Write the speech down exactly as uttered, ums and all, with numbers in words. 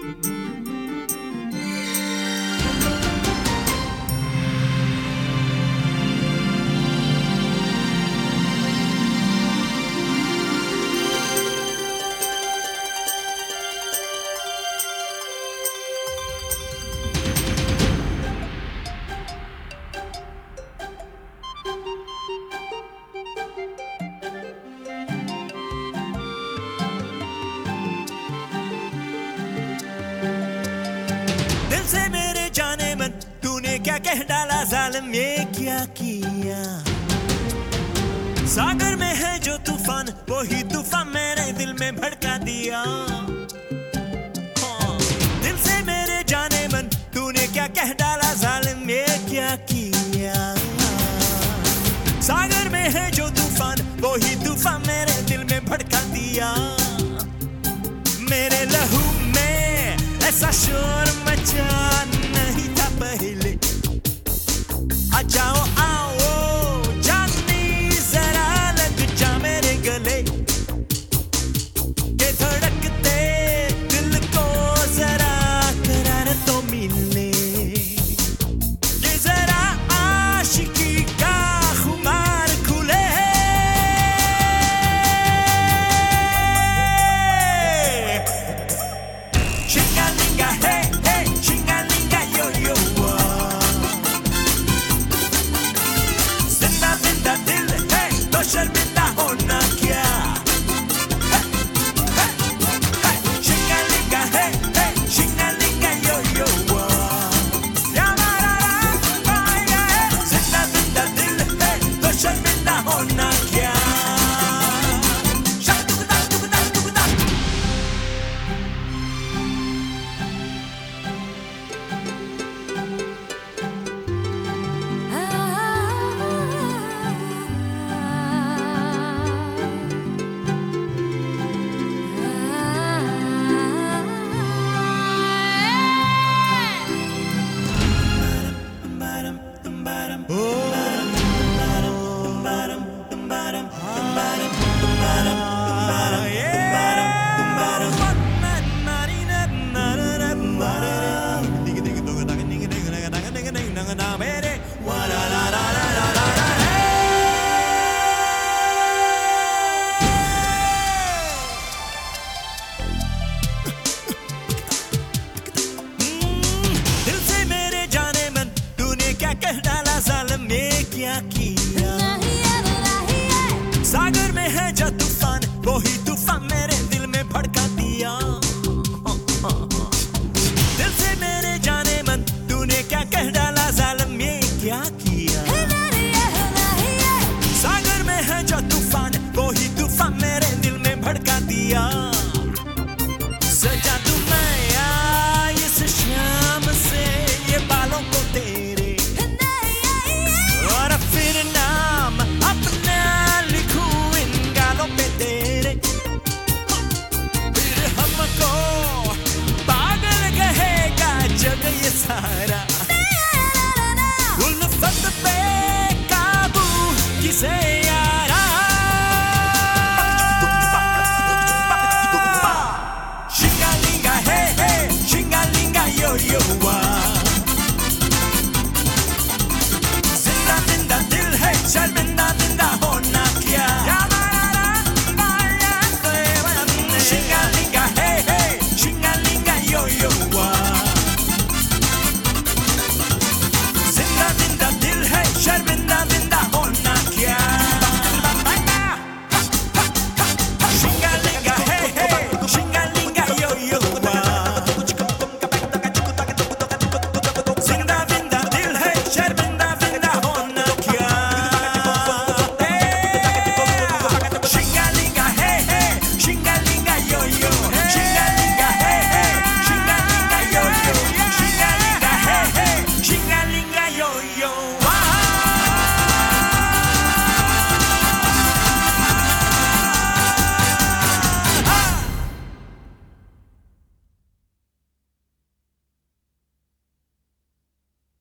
से मेरे जाने मन तूने क्या कह डाला जालिम, ये क्या किया। सागर में है जो तूफान, वो ही तूफान मेरे दिल में भड़का दिया। हाँ। दिल से मेरे जाने मन तूने क्या कह डाला जालिम, ये क्या किया। सागर में है जो तूफान, वो ही तूफान मेरे दिल में भड़का दिया। मेरे लहू में ऐसा शोर मचा नहीं था पहले। आ जाओ आ